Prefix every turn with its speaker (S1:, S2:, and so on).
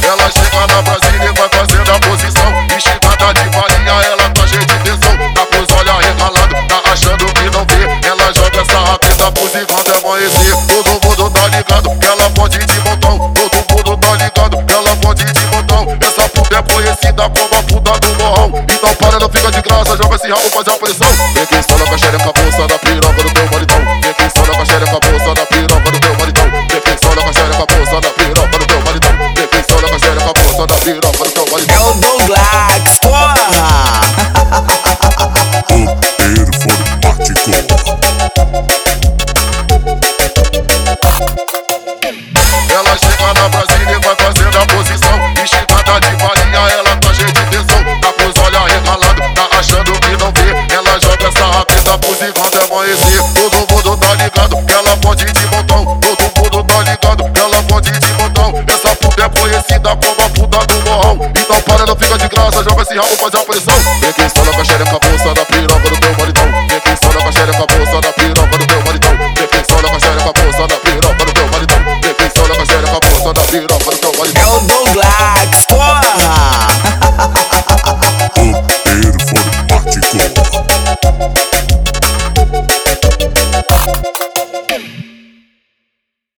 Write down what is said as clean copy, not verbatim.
S1: Ela chega na Brasília e vai fazendo a posição. Esticada de varinha, ela tá cheia de tesão. Tá com os olhos arregalados, tá achando que não vê. Ela joga essa rapida pro zigão até amanhecer. Todo mundo tá ligado que ela pode de montão. Todo mundo tá ligado que ela pode de montão. Essa puta é conhecida como a puta do morrão. Então para, não fica de graça, joga esse rabo, faz a pressão. Vem quem sola com a xereca, bolsa da piroca do teu maridão. Vem quem sola com a xereca, bolsa da piroca do teu maridão. Vem quem sola com a xereca, bolsa da piroca do teu maridão. Vem quem sola com a xereca, bolsa da piroca do teu maridão.
S2: É o Douglas, porra!
S1: Ela chega na Brasília e vai fazendo a posição. Esticada de varinha, ela tá cheia de tesão. Tá com os olhos arregalados, tá achando que não vê. Ela joga essa rapida pro zigão até amanhecer. Todo mundo tá ligado que ela pode de montão. Todo mundo tá ligado que ela pode de montão. Essa puta é conhecida como a puta do morrão. Então para, não fica de graça, joga esse rabo, faz a pressão. Vem quem sola com a xereca,